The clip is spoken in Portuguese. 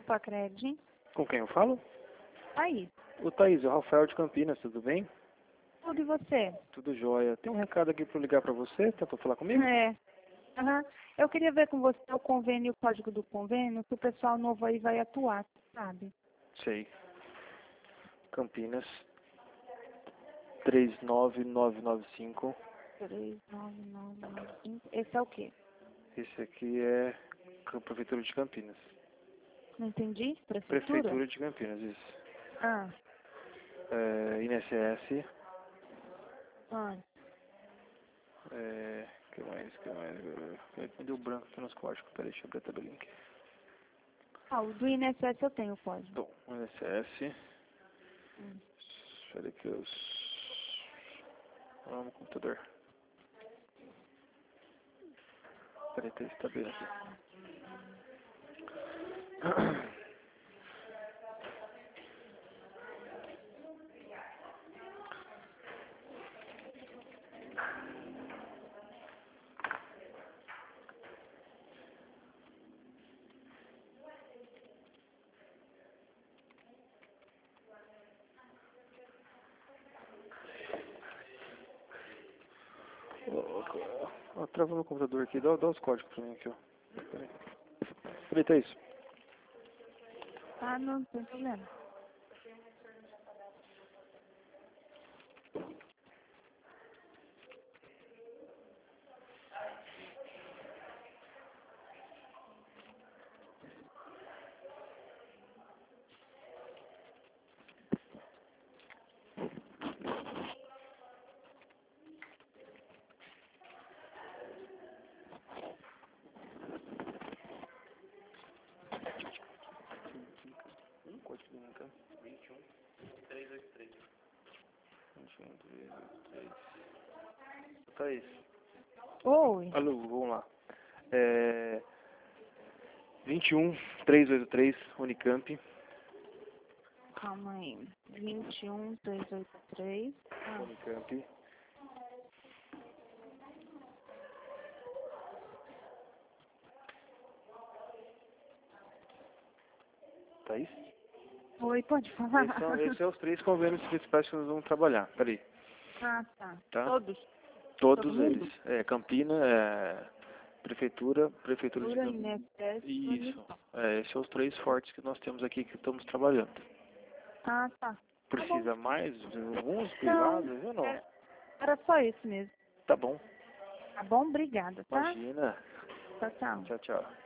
Pacred. Com quem eu falo? Aí, O Thaís, o Rafael de Campinas, tudo bem? tudo e você? Tudo jóia. Tem um recado aqui para ligar para você, tá para falar comigo? É. Aham. Eu queria ver com você o convênio, o código do convênio, que o pessoal novo aí vai atuar, sabe? Sei. Campinas 39995. 39995. Esse é o quê? Esse aqui é a Prefeitura de Campinas. Não entendi? Prefeitura? Prefeitura de Campinas, isso. Ah, INSS. ah. Que mais? Me deu branco aqui nos códigos. Peraí, deixa eu abrir a tabelinha aqui. Ah, o do INSS eu tenho o código. Bom, INSS. Espera que eu... Vamos no computador. Peraí, tem esse tabela aqui. Trava no computador aqui, dá os códigos pra mim aqui, ó. Peraí, tá isso. Ah, não tem problema. Código do Mincan. 21383. 21383. Thaís. Oi. Alô, vamos lá. 21383, Unicamp. Calma aí. 21383. Ah. Unicamp. Thaís? Oi, pode falar? Esses são os 3 convênios principais que nós vamos trabalhar. Peraí. Ah, tá. Tá? Todos? Todos Todo mundo? eles. Campina, Prefeitura de Prefeitura, Campinas. INSS, Isso. Esses são os 3 fortes que nós temos aqui que estamos trabalhando. Ah, tá. Precisa mais de alguns Não, privados ou não? era só isso mesmo. Tá bom. Tá bom? Obrigada, tá? Imagina. Tchau, tchau. Tchau, tchau.